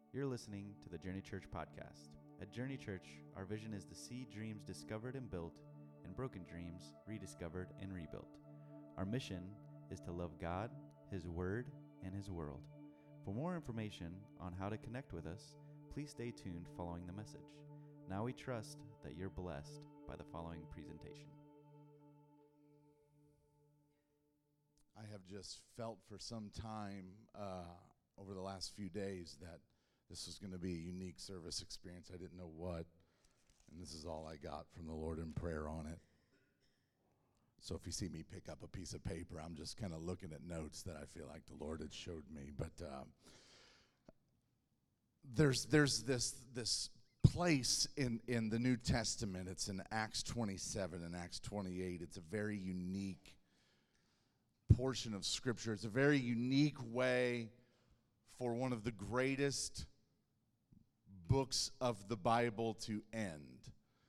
You're listening to the Journey Church podcast. At Journey Church, our vision is to see dreams discovered and built, and broken dreams rediscovered and rebuilt. Our mission is to love God, His Word, and His world. For more information on how to connect with us, please stay tuned following the message. Now we trust that you're blessed by the following presentation. I have just felt for some time over the last few days that this was going to be a unique service experience. I didn't know what, and this is all I got from the Lord in prayer on it. So if you see me pick up a piece of paper, I'm just kind of looking at notes that I feel like the Lord had showed me. But there's this place in the New Testament. It's in Acts 27 and Acts 28. It's a very unique portion of Scripture. It's a very unique way for one of the greatest books of the Bible to end.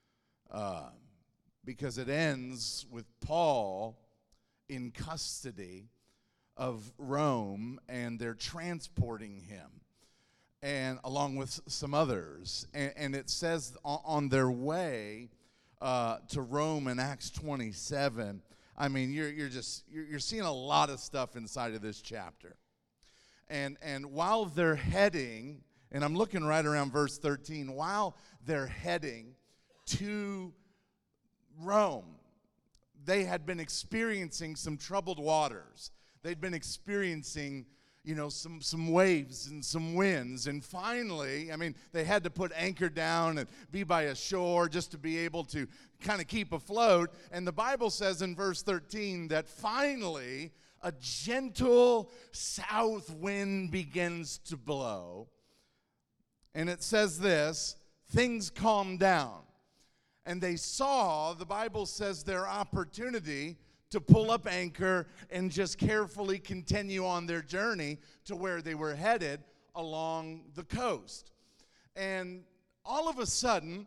Because it ends with Paul in custody of Rome, and they're transporting him, and along with some others. And it says on their way to Rome in Acts 27, I mean, you're seeing a lot of stuff inside of this chapter. And while they're heading, and I'm looking right around verse 13, while they're heading to Rome, they had been experiencing some troubled waters. They'd been experiencing, some waves and some winds. And finally, I mean, they had to put anchor down and be by a shore just to be able to kind of keep afloat. And the Bible says in verse 13 that finally a gentle south wind begins to blow. And it says this, things calm down. And they saw, the Bible says, their opportunity to pull up anchor and just carefully continue on their journey to where they were headed along the coast. And all of a sudden,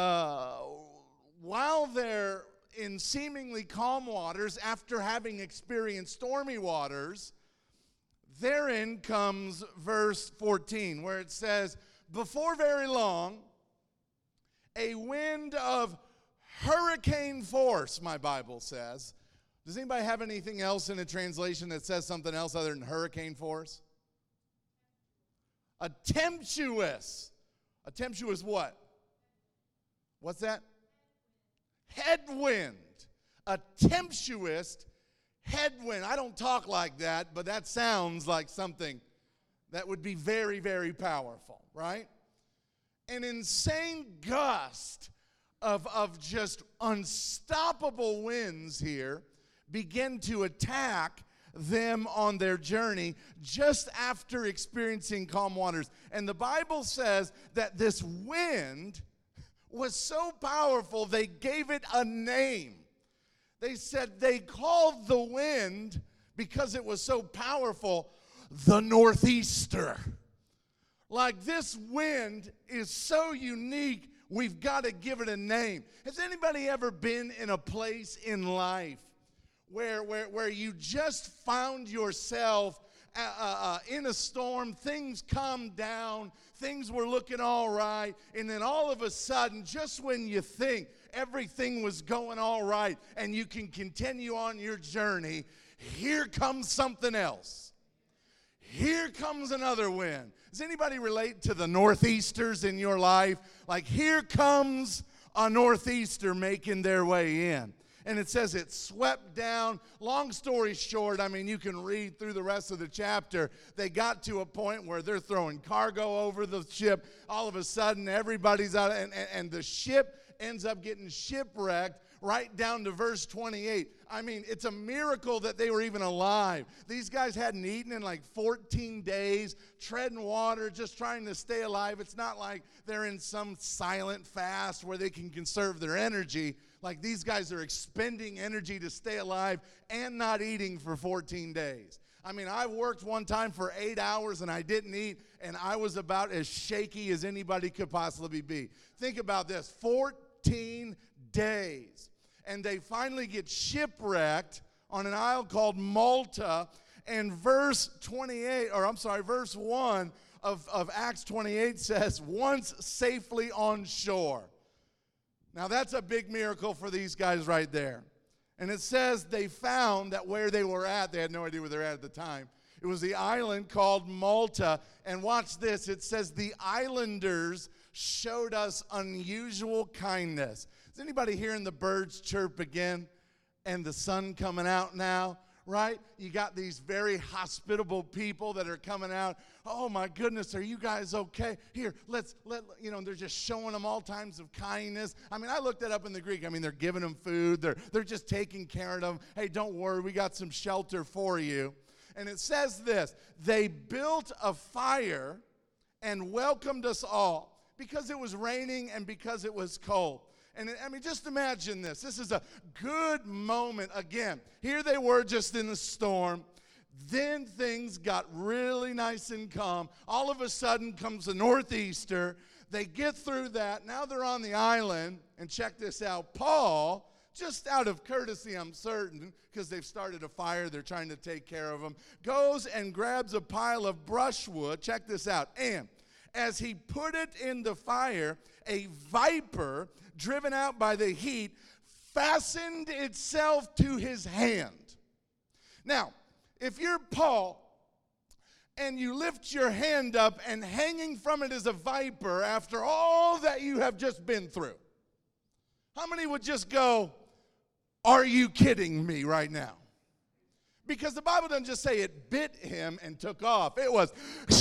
while they're in seemingly calm waters, after having experienced stormy waters, therein comes verse 14, where it says, before very long, a wind of hurricane force, my Bible says. Does anybody have anything else in a translation that says something else other than hurricane force? A tempestuous. A tempestuous what? What's that? Headwind. A tempestuous headwind. I don't talk like that, but that sounds like something that would be very, very powerful, right? An insane gust of just unstoppable winds here begin to attack them on their journey just after experiencing calm waters. And the Bible says that this wind was so powerful, they gave it a name. They said they called the wind, because it was so powerful, the Northeaster. Like, this wind is so unique, we've got to give it a name. Has anybody ever been in a place in life where you just found yourself in a storm, things calmed down, things were looking all right, and then all of a sudden, just when you think everything was going all right and you can continue on your journey, here comes something else. Here comes another wind. Does anybody relate to the northeasters in your life? Like, here comes a northeaster making their way in. And it says it swept down. Long story short, I mean, you can read through the rest of the chapter. They got to a point where they're throwing cargo over the ship. All of a sudden, everybody's out, and the ship ends up getting shipwrecked right down to verse 28. I mean, it's a miracle that they were even alive. These guys hadn't eaten in like 14 days, treading water, just trying to stay alive. It's not like they're in some silent fast where they can conserve their energy. Like, these guys are expending energy to stay alive and not eating for 14 days. I mean, I worked one time for 8 hours and I didn't eat, and I was about as shaky as anybody could possibly be. Think about this, 14 days. And they finally get shipwrecked on an isle called Malta. And verse 1 of Acts 28 says, once safely on shore. Now that's a big miracle for these guys right there. And it says they found that where they were at, they had no idea where they're at the time. It was the island called Malta. And watch this. It says the islanders showed us unusual kindness. Is anybody hearing the birds chirp again and the sun coming out now? Right? You got these very hospitable people that are coming out. Oh my goodness, are you guys okay? Here, they're just showing them all times of kindness. I mean, I looked that up in the Greek. I mean, they're giving them food. They're just taking care of them. Hey, don't worry, we got some shelter for you. And it says this, they built a fire and welcomed us all because it was raining and because it was cold. And I mean, just imagine this. This is a good moment. Again, here they were just in the storm. Then things got really nice and calm. All of a sudden comes a northeaster. They get through that. Now they're on the island. And check this out. Paul, just out of courtesy, I'm certain, because they've started a fire, they're trying to take care of them, goes and grabs a pile of brushwood. Check this out. And as he put it in the fire, a viper, driven out by the heat, fastened itself to his hand. Now, if you're Paul and you lift your hand up and hanging from it is a viper after all that you have just been through, how many would just go, are you kidding me right now? Because the Bible doesn't just say it bit him and took off. It was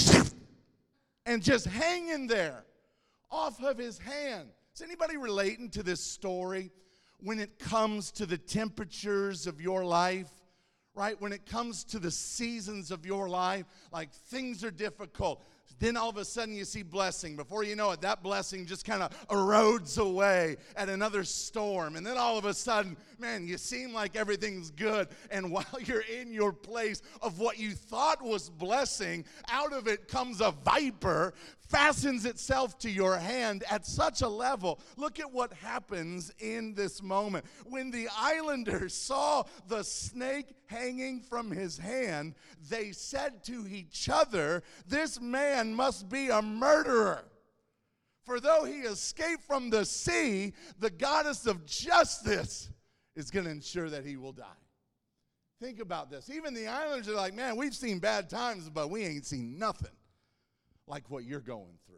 and just hanging there off of his hand. Is anybody relating to this story when it comes to the temperatures of your life, right? When it comes to the seasons of your life, like things are difficult. Then all of a sudden you see blessing. Before you know it, that blessing just kind of erodes away at another storm. And then all of a sudden, man, you seem like everything's good. And while you're in your place of what you thought was blessing, out of it comes a viper, fastens itself to your hand at such a level. Look at what happens in this moment. When the islanders saw the snake hanging from his hand, they said to each other, this man must be a murderer. For though he escaped from the sea, the goddess of justice is going to ensure that he will die. Think about this. Even the islanders are like, man, we've seen bad times, but we ain't seen nothing like what you're going through.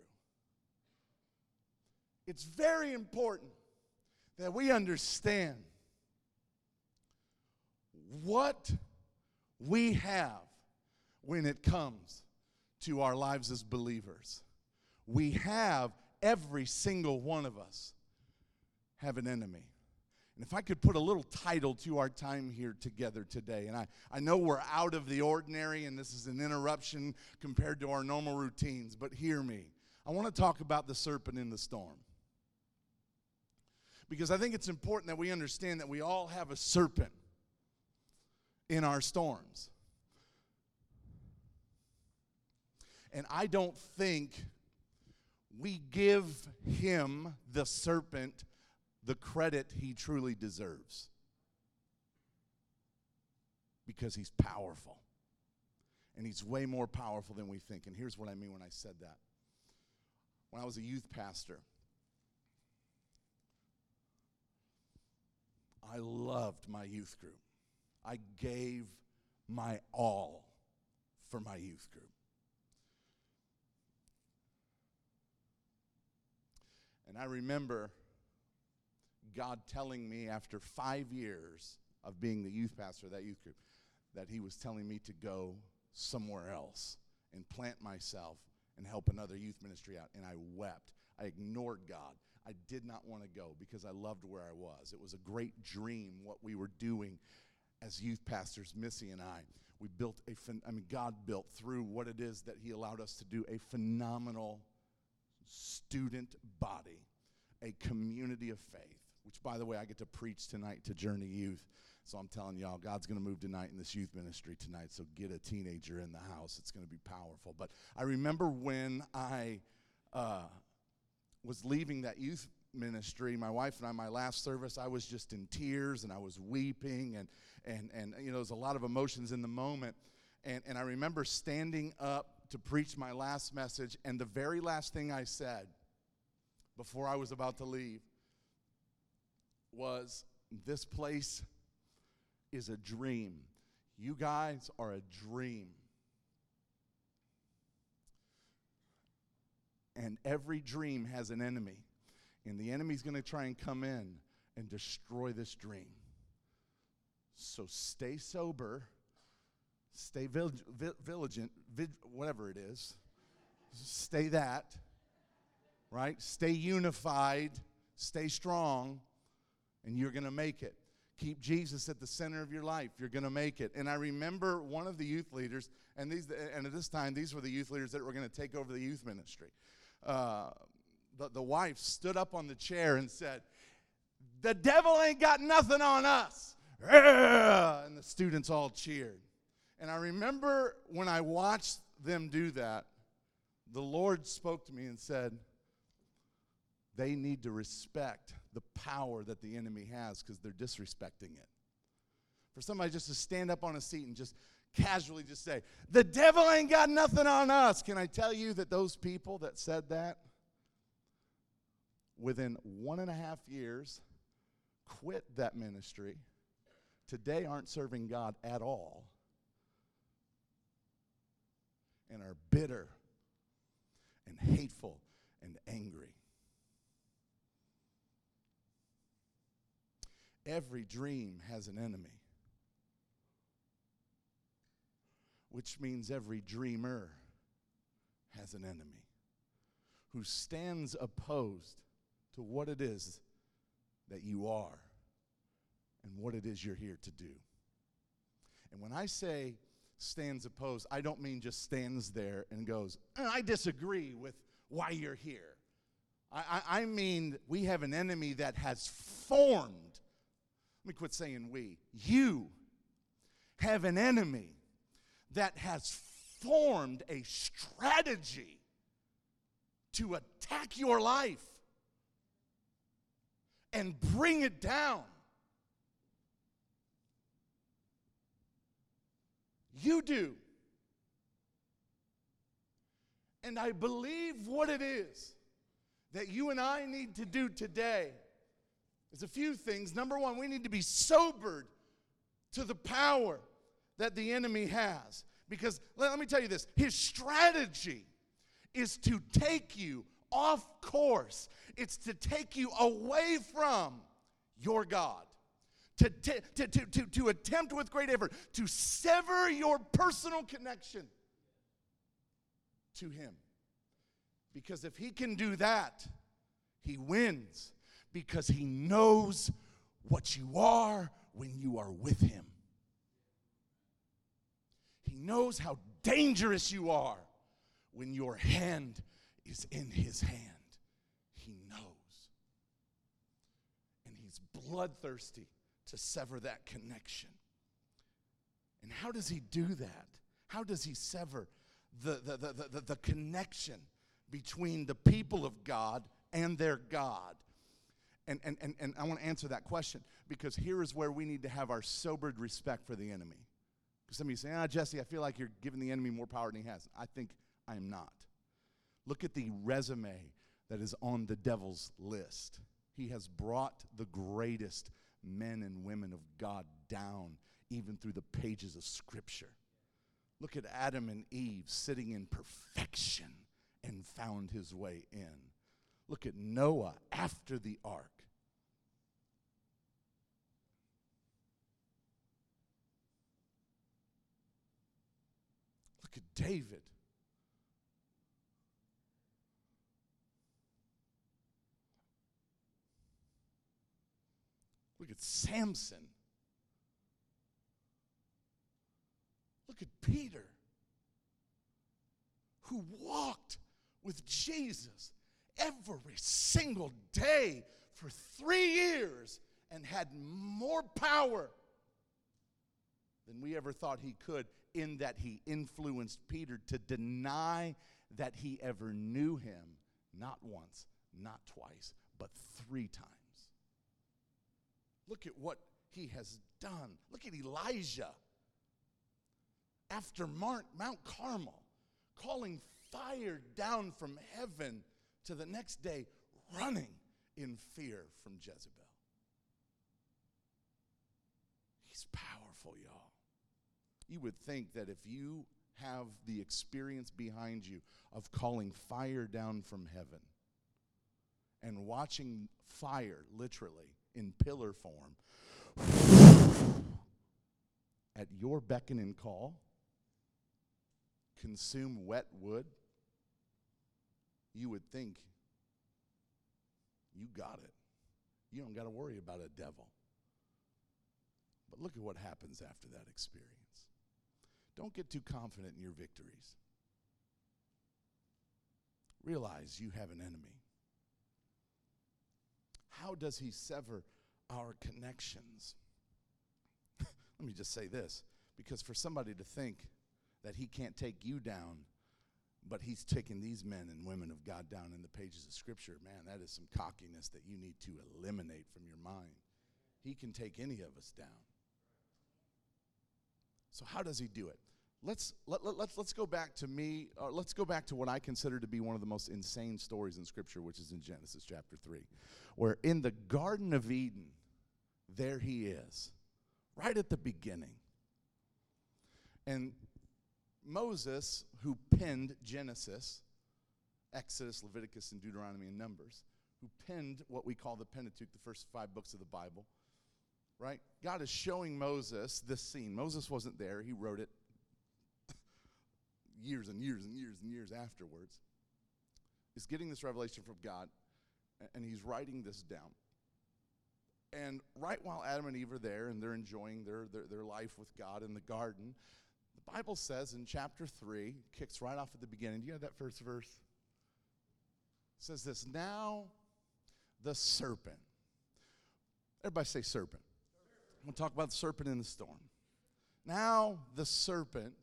It's very important that we understand what we have when it comes to our lives as believers. We have, every single one of us, have an enemy. And if I could put a little title to our time here together today, and I know we're out of the ordinary and this is an interruption compared to our normal routines, but hear me. I want to talk about the serpent in the storm. Because I think it's important that we understand that we all have a serpent in our storms. And I don't think we give him, the serpent, the credit he truly deserves. Because he's powerful. And he's way more powerful than we think. And here's what I mean when I said that. When I was a youth pastor, I loved my youth group. I gave my all for my youth group. And I remember God telling me after 5 years of being the youth pastor of that youth group that he was telling me to go somewhere else and plant myself and help another youth ministry out. And I wept. I ignored God. I did not want to go because I loved where I was. It was a great dream what we were doing as youth pastors, Missy and I. We built God built through what it is that he allowed us to do a phenomenal student body, a community of faith, which, by the way, I get to preach tonight to Journey Youth. So I'm telling y'all, God's going to move tonight in this youth ministry tonight, so get a teenager in the house. It's going to be powerful. But I remember when I was leaving that youth ministry, my wife and I, my last service, I was just in tears and I was weeping and you know, there's a lot of emotions in the moment. And I remember standing up to preach my last message, and the very last thing I said before I was about to leave was, this place is a dream. You guys are a dream. And every dream has an enemy. And the enemy's going to try and come in and destroy this dream. So stay sober, stay vigilant, whatever it is. Stay that, right? Stay unified, stay strong, and you're going to make it. Keep Jesus at the center of your life. You're going to make it. And I remember one of the youth leaders, and at this time, these were the youth leaders that were going to take over the youth ministry. The wife stood up on the chair and said, "The devil ain't got nothing on us." And the students all cheered. And I remember when I watched them do that, the Lord spoke to me and said, they need to respect the power that the enemy has because they're disrespecting it. For somebody just to stand up on a seat and just casually just say, "The devil ain't got nothing on us." Can I tell you that those people that said that, within 1.5 years, quit that ministry, today aren't serving God at all, and are bitter and hateful and angry. Every dream has an enemy, which means every dreamer has an enemy who stands opposed to what it is that you are and what it is you're here to do. And when I say stands opposed, I don't mean just stands there and goes, "I disagree with why you're here." I mean we have an enemy that has formed. Let me quit saying we. You have an enemy that has formed a strategy to attack your life and bring it down. You do. And I believe what it is that you and I need to do today is a few things. Number one, we need to be sobered to the power that the enemy has. Because let me tell you this, his strategy is to take you off course. It's to take you away from your God. To attempt with great effort to sever your personal connection to him. Because if he can do that, he wins. Because he knows what you are when you are with him. He knows how dangerous you are when your hand is in his hand. He knows. And he's bloodthirsty to sever that connection. And how does he do that? How does he sever the connection between the people of God and their God? And I want to answer that question, because here is where we need to have our sobered respect for the enemy. Because some of you say, Jesse, I feel like you're giving the enemy more power than he has. I think I am not. Look at the resume that is on the devil's list. He has brought the greatest men and women of God down, even through the pages of Scripture. Look at Adam and Eve sitting in perfection and found his way in. Look at Noah after the ark. Look at David. Look at Samson. Look at Peter, who walked with Jesus every single day for 3 years and had more power than we ever thought he could, in that he influenced Peter to deny that he ever knew him, not once, not twice, but 3 times. Look at what he has done. Look at Elijah. After Mount Carmel, calling fire down from heaven to the next day running in fear from Jezebel. He's powerful, y'all. You would think that if you have the experience behind you of calling fire down from heaven and watching fire, literally, in pillar form, at your beck and call, consume wet wood, you would think you got it. You don't got to worry about a devil. But look at what happens after that experience. Don't get too confident in your victories. Realize you have an enemy. How does he sever our connections? Let me just say this, because for somebody to think that he can't take you down, but he's taking these men and women of God down in the pages of Scripture, man, that is some cockiness that you need to eliminate from your mind. He can take any of us down. So how does he do it? Let's go back to me. Let's go back to what I consider to be one of the most insane stories in Scripture, which is in Genesis chapter 3, where in the Garden of Eden, there he is, right at the beginning. And Moses, who penned Genesis, Exodus, Leviticus, and Deuteronomy, and Numbers, who penned what we call the Pentateuch, the first 5 books of the Bible, right? God is showing Moses this scene. Moses wasn't there. He wrote it years and years and years and years afterwards. He's getting this revelation from God, and he's writing this down. And right while Adam and Eve are there, and they're enjoying their life with God in the garden, the Bible says in chapter 3, kicks right off at the beginning. Do you have that first verse? It says this, now the serpent. Everybody say serpent. I'm going to talk about the serpent in the storm. Now the serpent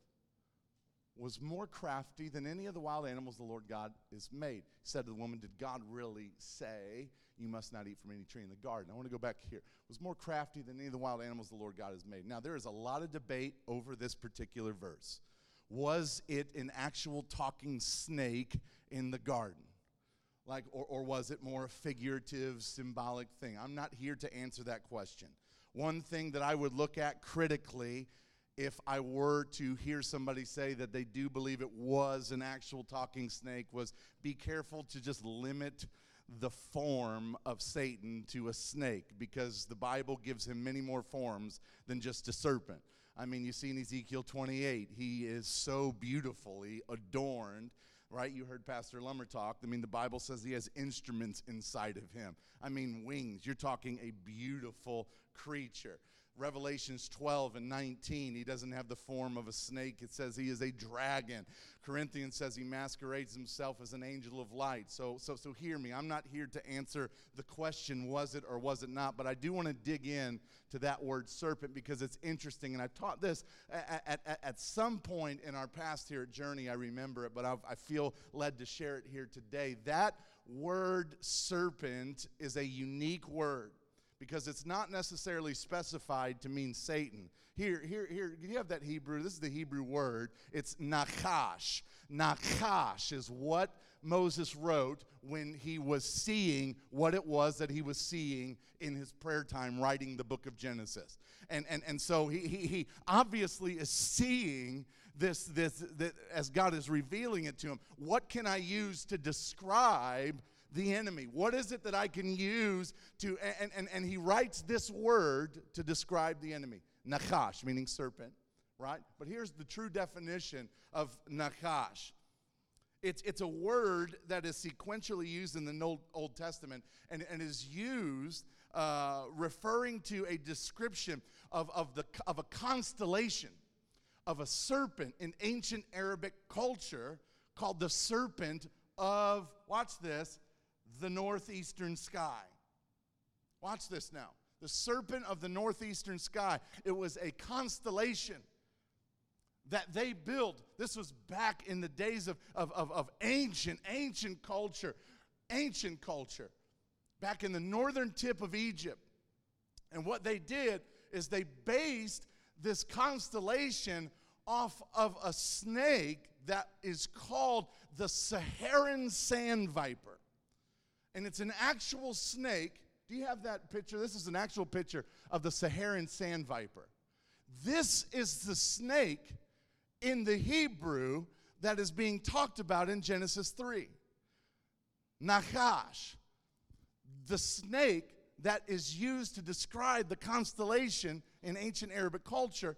was more crafty than any of the wild animals the Lord God has made. He said to the woman, did God really say you must not eat from any tree in the garden? I want to go back here. Was more crafty than any of the wild animals the Lord God has made. Now, there is a lot of debate over this particular verse. Was it an actual talking snake in the garden? Or was it more a figurative, symbolic thing? I'm not here to answer that question. One thing that I would look at critically if I were to hear somebody say that they do believe it was an actual talking snake was be careful to just limit the form of Satan to a snake, because the Bible gives him many more forms than just a serpent. I mean, you see in Ezekiel 28, he is so beautifully adorned, right? You heard Pastor Lummer talk. I mean, the Bible says he has instruments inside of him. I mean, wings. You're talking a beautiful creature. Revelations 12 and 19, he doesn't have the form of a snake. It says he is a dragon. Corinthians says he masquerades himself as an angel of light. So hear me. I'm not here to answer the question, was it or was it not, but I do want to dig in to that word serpent because it's interesting. And I've taught this at some point in our past here at Journey. I remember it, but I feel led to share it here today. That word serpent is a unique word, because it's not necessarily specified to mean Satan. Here, you have that Hebrew. This is the Hebrew word. It's Nachash. Nachash is what Moses wrote when he was seeing what it was that he was seeing in his prayer time writing the book of Genesis. And so he obviously is seeing this as God is revealing it to him. What can I use to describe the enemy? What is it that I can use to, and he writes this word to describe the enemy. Nachash, meaning serpent, right? But here's the true definition of Nachash. It's a word that is sequentially used in the Old Testament and is used referring to a description of a constellation of a serpent in ancient Arabic culture called the serpent of, watch this, the northeastern sky. Watch this now. The serpent of the northeastern sky. It was a constellation that they built. This was back in the days of ancient culture. Ancient culture. Back in the northern tip of Egypt. And what they did is they based this constellation off of a snake that is called the Saharan sand viper. And it's an actual snake. Do you have that picture? This is an actual picture of the Saharan sand viper. This is the snake in the Hebrew that is being talked about in Genesis 3. Nachash, the snake that is used to describe the constellation in ancient Arabic culture,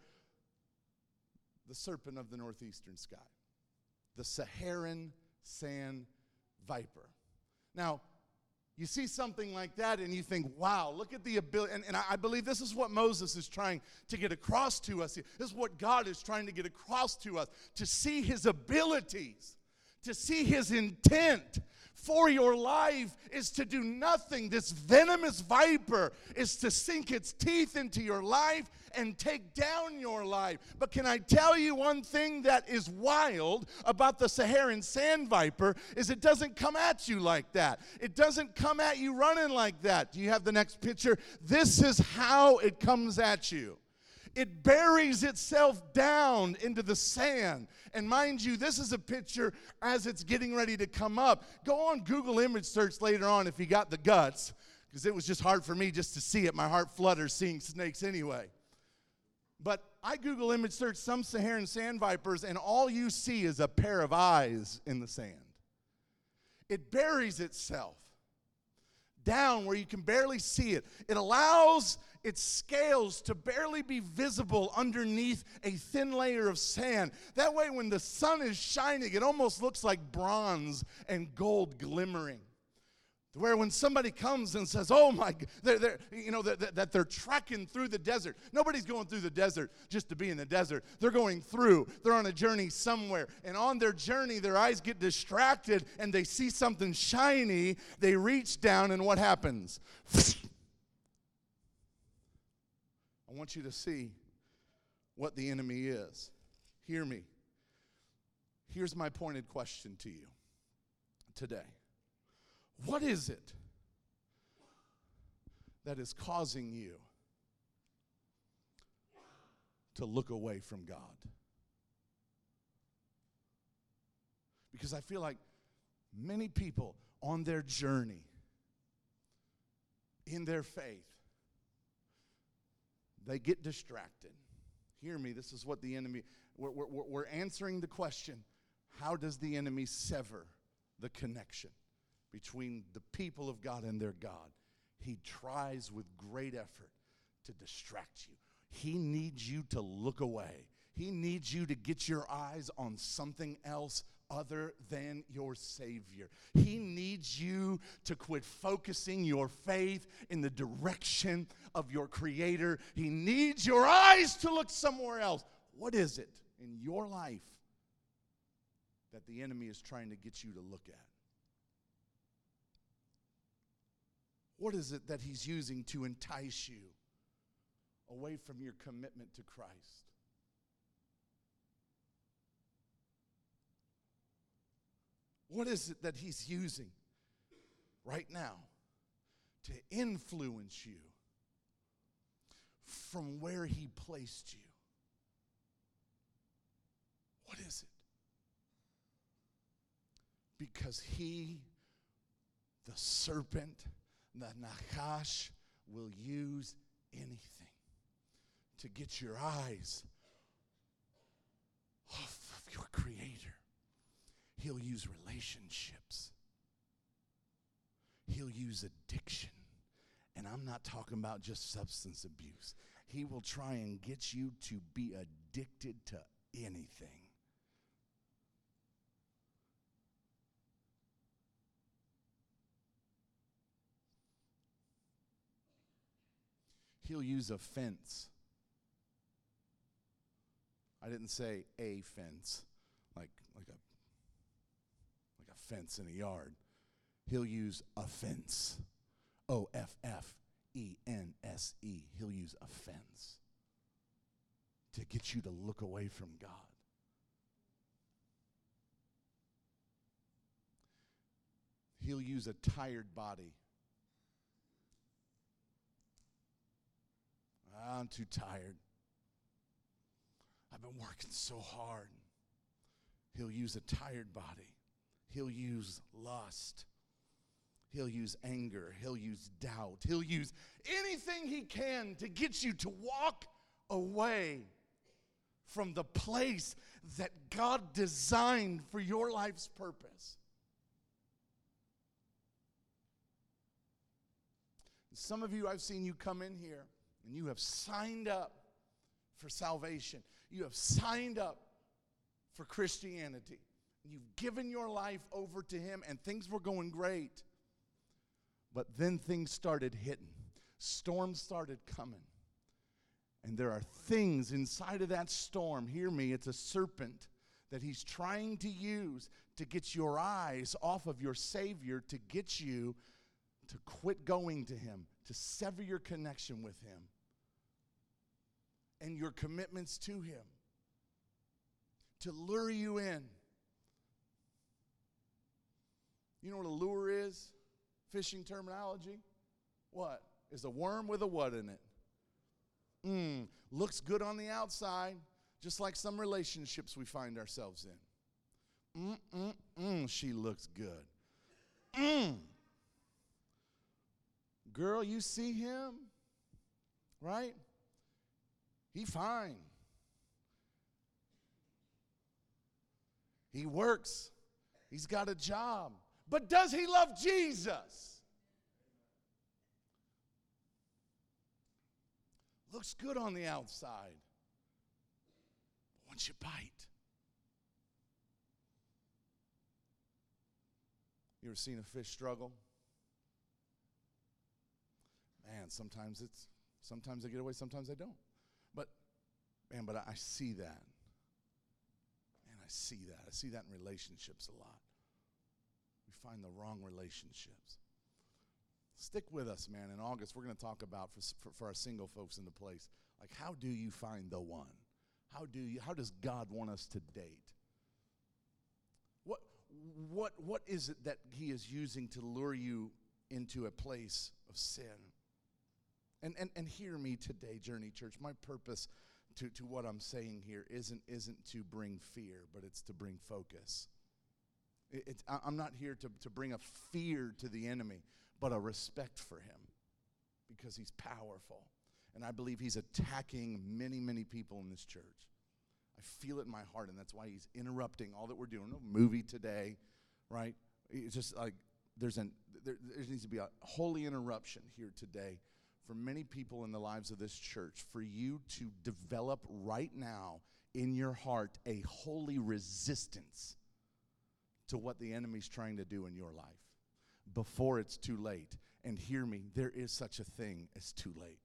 the serpent of the northeastern sky, the Saharan sand viper. Now, you see something like that and you think, wow, look at the ability. And I believe this is what Moses is trying to get across to us. This is what God is trying to get across to us, to see his abilities, to see his intent for your life is to do nothing. This venomous viper is to sink its teeth into your life and take down your life. But can I tell you one thing that is wild about the Saharan sand viper is it doesn't come at you like that. It doesn't come at you running like that. Do you have the next picture? This is how it comes at you. It buries itself down into the sand. And mind you, this is a picture as it's getting ready to come up. Go on Google image search later on if you got the guts, because it was just hard for me just to see it. My heart flutters seeing snakes anyway. But I Google image search some Saharan sand vipers, and all you see is a pair of eyes in the sand. It buries itself down where you can barely see it. It allows its scales to barely be visible underneath a thin layer of sand. That way, when the sun is shining, it almost looks like bronze and gold glimmering. Where when somebody comes and says, oh my, that they're trekking through the desert. Nobody's going through the desert just to be in the desert. They're going through. They're on a journey somewhere. And on their journey, their eyes get distracted and they see something shiny. They reach down and what happens? I want you to see what the enemy is. Hear me. Here's my pointed question to you today. What is it that is causing you to look away from God? Because I feel like many people on their journey, in their faith, they get distracted. Hear me, this is what the enemy, we're answering the question, how does the enemy sever the connection between the people of God and their God? He tries with great effort to distract you. He needs you to look away. He needs you to get your eyes on something else other than your Savior. He needs you to quit focusing your faith in the direction of your Creator. He needs your eyes to look somewhere else. What is it in your life that the enemy is trying to get you to look at? What is it that he's using to entice you away from your commitment to Christ? What is it that he's using right now to influence you from where he placed you? What is it? Because he, the serpent, the Nachash, will use anything to get your eyes off of your Creator. He'll use relationships. He'll use addiction. And I'm not talking about just substance abuse. He will try and get you to be addicted to anything. He'll use offense. I didn't say a fence, like a fence in a yard. He'll use offense. O-F-F-E-N-S-E. He'll use offense to get you to look away from God. He'll use a tired body. I'm too tired. I've been working so hard. He'll use a tired body. He'll use lust. He'll use anger. He'll use doubt. He'll use anything he can to get you to walk away from the place that God designed for your life's purpose. Some of you, I've seen you come in here and you have signed up for salvation. You have signed up for Christianity. You've given your life over to Him and things were going great. But then things started hitting. Storms started coming. And there are things inside of that storm, hear me, it's a serpent that he's trying to use to get your eyes off of your Savior, to get you to quit going to Him, to sever your connection with Him and your commitments to Him, to lure you in. You know what a lure is? Fishing terminology? What? Is a worm with a what in it? Looks good on the outside, just like some relationships we find ourselves in. She looks good. Girl, you see him, right? He fine. He works. He's got a job. But does he love Jesus? Looks good on the outside. But once you bite. You ever seen a fish struggle? Man, sometimes I get away, sometimes I don't. But I see that. Man, I see that. I see that in relationships a lot. We find the wrong relationships. Stick with us, man. In August, we're going to talk about, for our single folks in the place, like, how do you find the one? How does God want us to date? What is it that He is using to lure you into a place of sin? And hear me today, Journey Church. My purpose to what I'm saying here isn't to bring fear, but it's to bring focus. I'm not here to bring a fear to the enemy, but a respect for him, because he's powerful. And I believe he's attacking many, many people in this church. I feel it in my heart, and that's why he's interrupting all that we're doing. No movie today, right? It's just like there needs to be a holy interruption here today for many people in the lives of this church, for you to develop right now in your heart a holy resistance to what the enemy's trying to do in your life before it's too late. And hear me, there is such a thing as too late.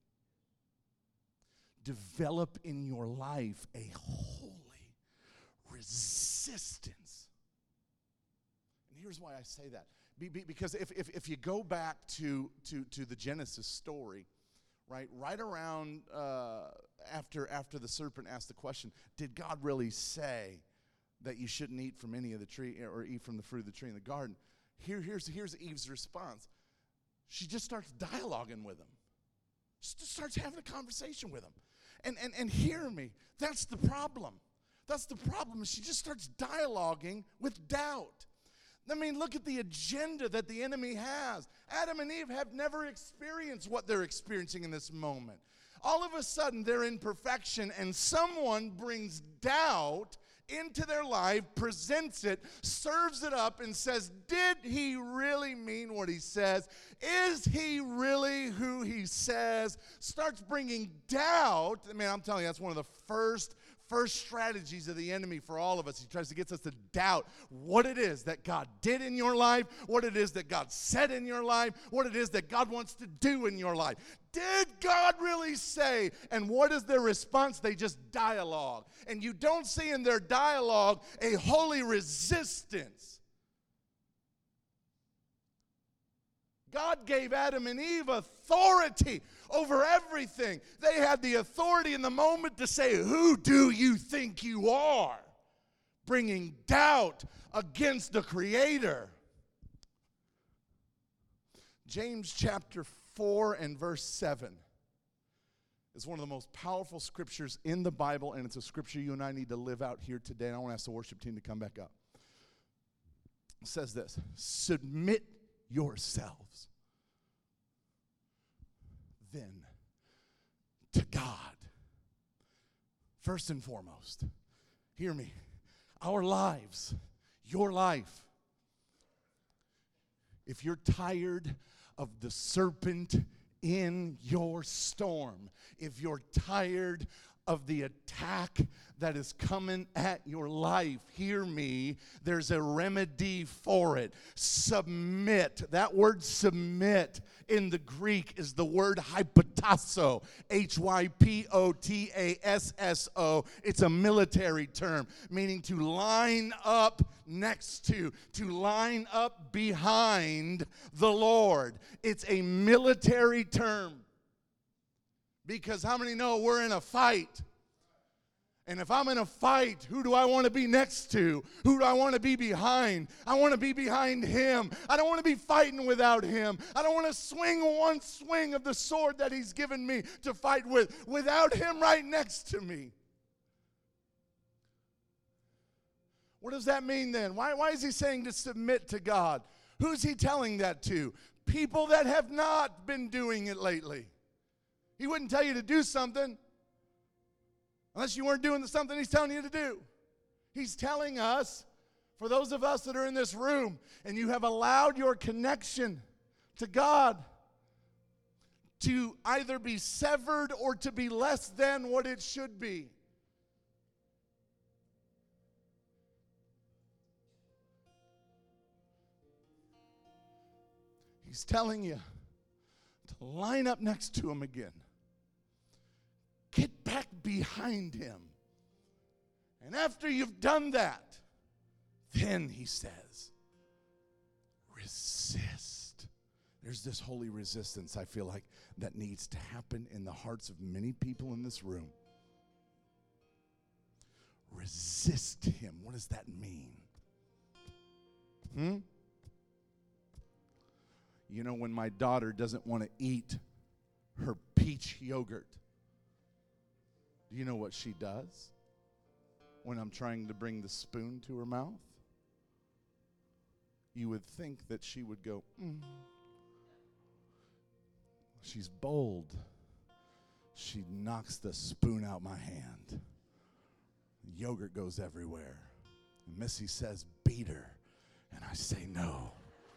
Develop in your life a holy resistance. And here's why I say that. Because if you go back to the Genesis story, right around after the serpent asked the question, did God really say that you shouldn't eat from any of the tree or eat from the fruit of the tree in the garden? Here's Eve's response. She just starts dialoguing with him. She just starts having a conversation with him. And hear me, that's the problem. That's the problem. She just starts dialoguing with doubt. I mean, look at the agenda that the enemy has. Adam and Eve have never experienced what they're experiencing in this moment. All of a sudden, they're in perfection, and someone brings doubt into their life, presents it, serves it up, and says, did he really mean what he says? Is he really who he says? Starts bringing doubt. I mean, I'm telling you, that's one of the first strategies of the enemy for all of us. He tries to get us to doubt what it is that God did in your life, what it is that God said in your life, what it is that God wants to do in your life. Did God really say? And what is their response? They just dialogue. And you don't see in their dialogue a holy resistance. God gave Adam and Eve authority over everything. They had the authority in the moment to say, who do you think you are? Bringing doubt against the Creator. James chapter 4 and verse 7. It's one of the most powerful scriptures in the Bible, and it's a scripture you and I need to live out here today. And I want to ask the worship team to come back up. It says this: submit yourselves then to God. First and foremost, hear me, our lives, your life, if you're tired of the serpent in your storm, if you're tired of the attack that is coming at your life, hear me, there's a remedy for it. Submit. That word submit in the Greek is the word hypotasso, Hypotasso. It's a military term, meaning to line up next to line up behind the Lord. It's a military term. Because how many know we're in a fight? And if I'm in a fight, who do I want to be next to? Who do I want to be behind? I want to be behind him. I don't want to be fighting without him. I don't want to swing one swing of the sword that he's given me to fight with without him right next to me. What does that mean then? Why is he saying to submit to God? Who's he telling that to? People that have not been doing it lately. He wouldn't tell you to do something unless you weren't doing something he's telling you to do. He's telling us, for those of us that are in this room, and you have allowed your connection to God to either be severed or to be less than what it should be. He's telling you to line up next to him again. Get back behind him. And after you've done that, then he says, resist. There's this holy resistance, I feel like, that needs to happen in the hearts of many people in this room. Resist him. What does that mean? You know, when my daughter doesn't want to eat her peach yogurt, do you know what she does when I'm trying to bring the spoon to her mouth? You would think that she would go, She's bold. She knocks the spoon out my hand. Yogurt goes everywhere. And Missy says, beat her. And I say, no.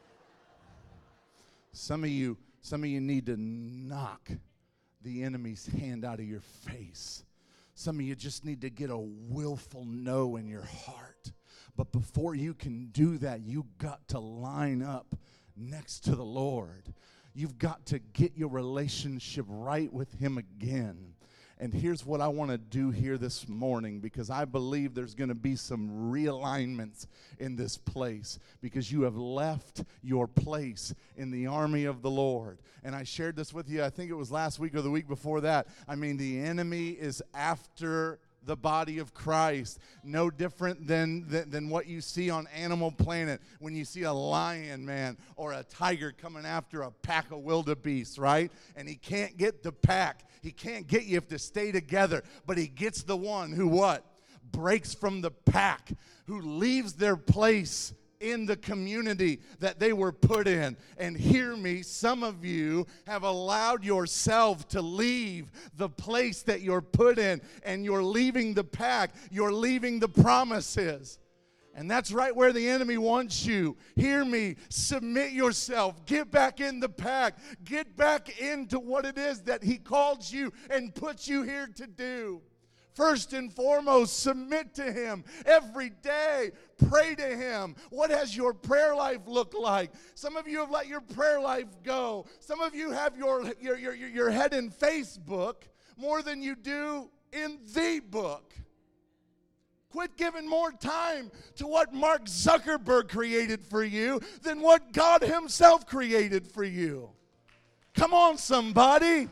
Some of you need to knock the enemy's hand out of your face. Some of you just need to get a willful no in your heart. But before you can do that, you got to line up next to the Lord. You've got to get your relationship right with him again. And here's what I want to do here this morning, because I believe there's going to be some realignments in this place, because you have left your place in the army of the Lord. And I shared this with you, I think it was last week or the week before that. I mean, the enemy is after the body of Christ. No different than what you see on Animal Planet when you see a lion, man, or a tiger coming after a pack of wildebeest, right? And he can't get the pack. He can't get you to stay together, but he gets the one who what? Breaks from the pack, who leaves their place in the community that they were put in. And hear me, some of you have allowed yourself to leave the place that you're put in, and you're leaving the pack, you're leaving the promises. And that's right where the enemy wants you. Hear me, submit yourself, get back in the pack, get back into what it is that he called you and put you here to do. First and foremost, submit to him every day. Pray to him. What has your prayer life looked like? Some of you have let your prayer life go. Some of you have your head in Facebook more than you do in the book. Quit giving more time to what Mark Zuckerberg created for you than what God himself created for you. Come on, somebody.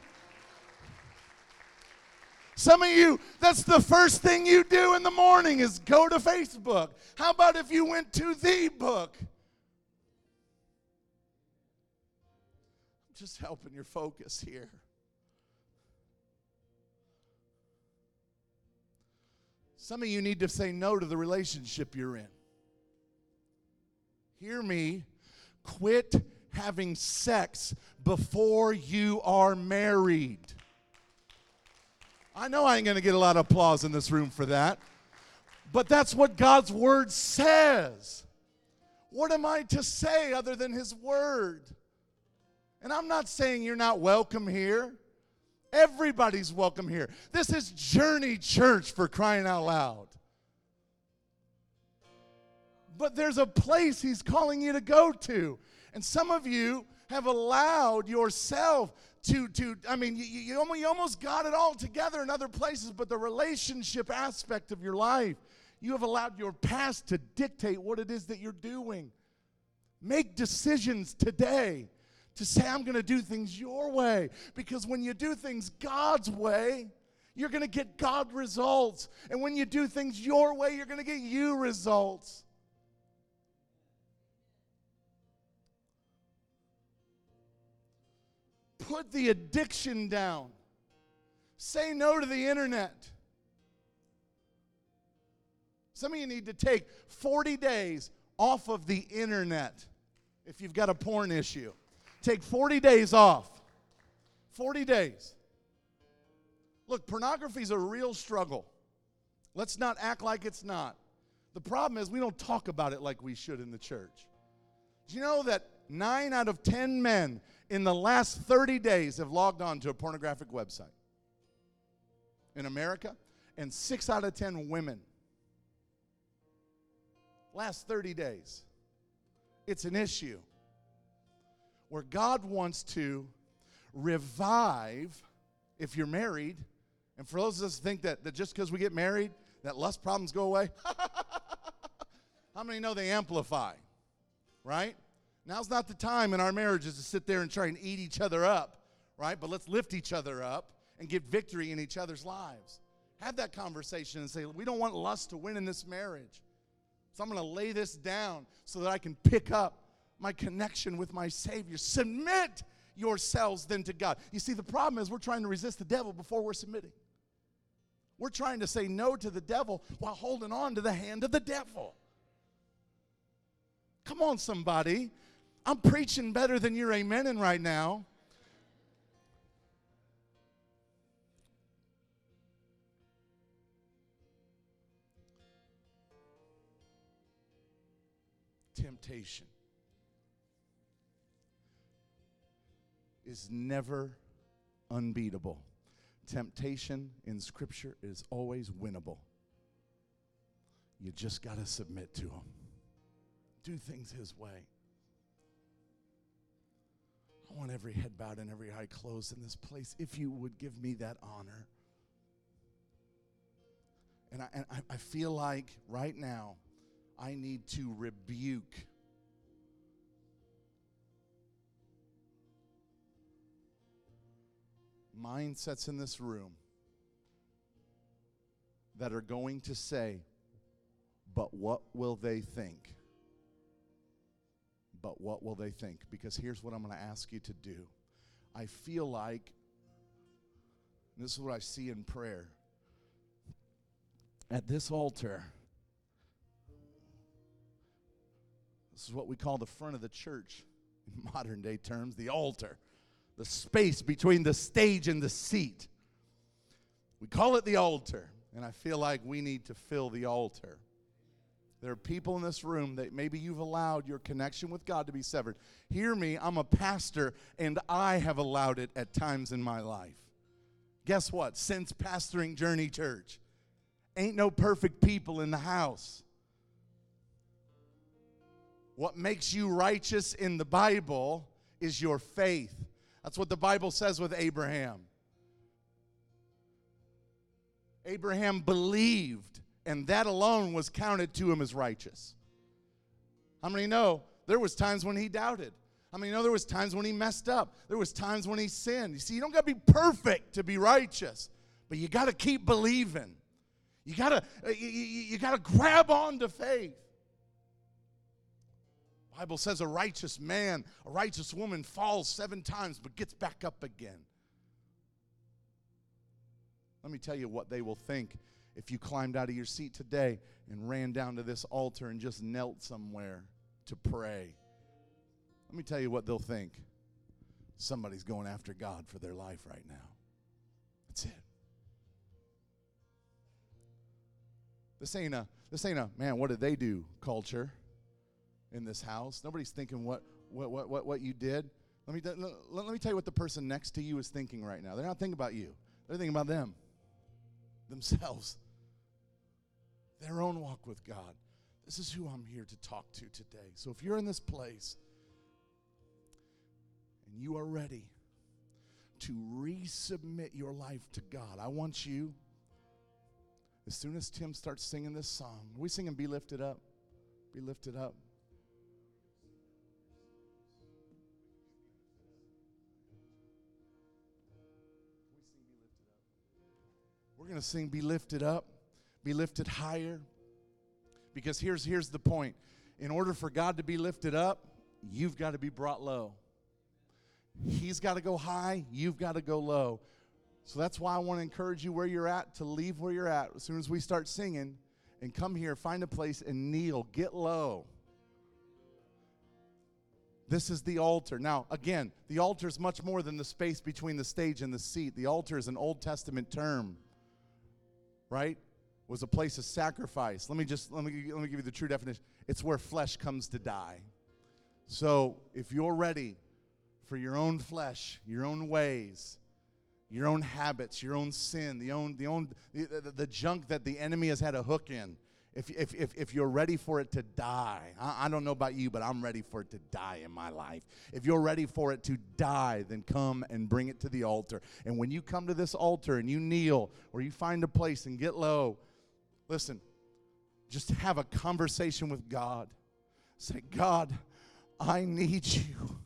Some of you, that's the first thing you do in the morning is go to Facebook. How about if you went to the book? I'm just helping your focus here. Some of you need to say no to the relationship you're in. Hear me. Quit having sex before you are married. I know I ain't going to get a lot of applause in this room for that, but that's what God's word says. What am I to say other than his word? And I'm not saying you're not welcome here. Everybody's welcome here. This is Journey Church, for crying out loud. But there's a place he's calling you to go to. And some of you have allowed yourself you almost got it all together in other places, but the relationship aspect of your life, you have allowed your past to dictate what it is that you're doing. Make decisions today to say, I'm going to do things your way. Because when you do things God's way, you're going to get God results. And when you do things your way, you're going to get you results. Put the addiction down. Say no to the internet. Some of you need to take 40 days off of the internet if you've got a porn issue. Take 40 days off. 40 days. Look, pornography is a real struggle. Let's not act like it's not. The problem is we don't talk about it like we should in the church. Do you know that 9 out of 10 men in the last 30 days have logged on to a pornographic website in America? And 6 out of 10 women. Last 30 days. It's an issue where God wants to revive, if you're married, and for those of us who think that just because we get married, that lust problems go away. How many know they amplify? Right? Now's not the time in our marriages to sit there and try and eat each other up, right? But let's lift each other up and get victory in each other's lives. Have that conversation and say, we don't want lust to win in this marriage. So I'm going to lay this down so that I can pick up my connection with my Savior. Submit yourselves then to God. You see, the problem is we're trying to resist the devil before we're submitting. We're trying to say no to the devil while holding on to the hand of the devil. Come on, somebody. I'm preaching better than you're amening right now. Temptation is never unbeatable. Temptation in Scripture is always winnable. You just got to submit to him. Do things his way. I want every head bowed and every eye closed in this place, if you would give me that honor. And I feel like right now I need to rebuke mindsets in this room that are going to say, but what will they think? But what will they think? Because here's what I'm going to ask you to do. I feel like, this is what I see in prayer, at this altar, this is what we call the front of the church in modern day terms, the altar, the space between the stage and the seat. We call it the altar, and I feel like we need to fill the altar. There are people in this room that maybe you've allowed your connection with God to be severed. Hear me, I'm a pastor, and I have allowed it at times in my life. Guess what? Since pastoring Journey Church, ain't no perfect people in the house. What makes you righteous in the Bible is your faith. That's what the Bible says with Abraham. Abraham believed, and that alone was counted to him as righteous. How many know there was times when he doubted? How many know there was times when he messed up? There was times when he sinned. You see, you don't got to be perfect to be righteous, but you got to keep believing. You got to grab on to faith. The Bible says a righteous man, a righteous woman falls 7 times but gets back up again. Let me tell you what they will think if you climbed out of your seat today and ran down to this altar and just knelt somewhere to pray, let me tell you what they'll think. Somebody's going after God for their life right now. That's it. This ain't a man, what did they do culture in this house. Nobody's thinking what you did. Let me tell you what the person next to you is thinking right now. They're not thinking about you. They're thinking about themselves, their own walk with God. This is who I'm here to talk to today. So if you're in this place and you are ready to resubmit your life to God, I want you, as soon as Tim starts singing this song, are we singing Be Lifted Up? Be Lifted Up. We're going to sing Be Lifted Up, Be Lifted Higher. Because here's the point. In order for God to be lifted up, you've got to be brought low. He's got to go high, you've got to go low. So that's why I want to encourage you where you're at to leave where you're at as soon as we start singing and come here, find a place and kneel, get low. This is the altar. Now, again, the altar is much more than the space between the stage and the seat. The altar is an Old Testament term, right? Was a place of sacrifice. Let me give you the true definition. It's where flesh comes to die. So if you're ready for your own flesh, your own ways, your own habits, your own sin, the junk that the enemy has had a hook in, if you're ready for it to die, I don't know about you, but I'm ready for it to die in my life. If you're ready for it to die, then come and bring it to the altar. And when you come to this altar and you kneel or you find a place and get low, listen, just have a conversation with God. Say, God, I need you.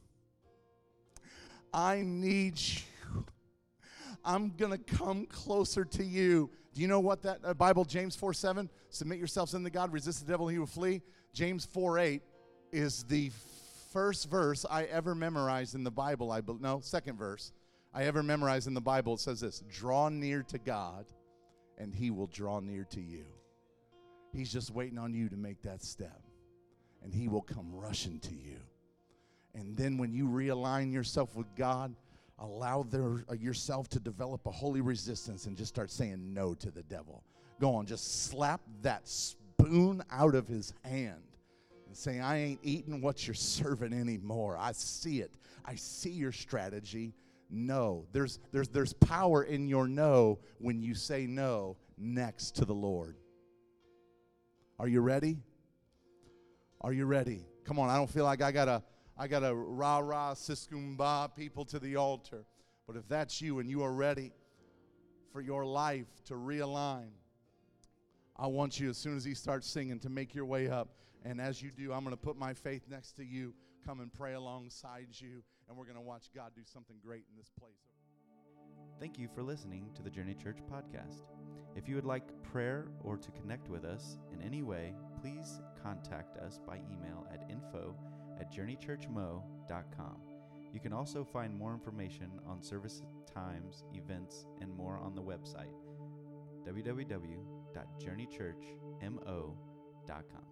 I need you. I'm going to come closer to you. Do you know what that Bible, James 4:7, submit yourselves unto God, resist the devil, and he will flee. James 4:8 is the first verse I ever memorized in the Bible. Second verse I ever memorized in the Bible. It says this: draw near to God, and he will draw near to you. He's just waiting on you to make that step, and he will come rushing to you. And then when you realign yourself with God, allow yourself to develop a holy resistance and just start saying no to the devil. Go on, just slap that spoon out of his hand and say, I ain't eating what you're serving anymore. I see it. I see your strategy. No. There's power in your no when you say no next to the Lord. Are you ready? Are you ready? Come on, I don't feel like I gotta rah-rah, siskumba people to the altar. But if that's you and you are ready for your life to realign, I want you, as soon as he starts singing, to make your way up. And as you do, I'm going to put my faith next to you, come and pray alongside you, and we're going to watch God do something great in this place. Thank you for listening to the Journey Church podcast. If you would like prayer or to connect with us in any way, please contact us by email at info@journeychurchmo.com. You can also find more information on service times, events, and more on the website, www.journeychurchmo.com.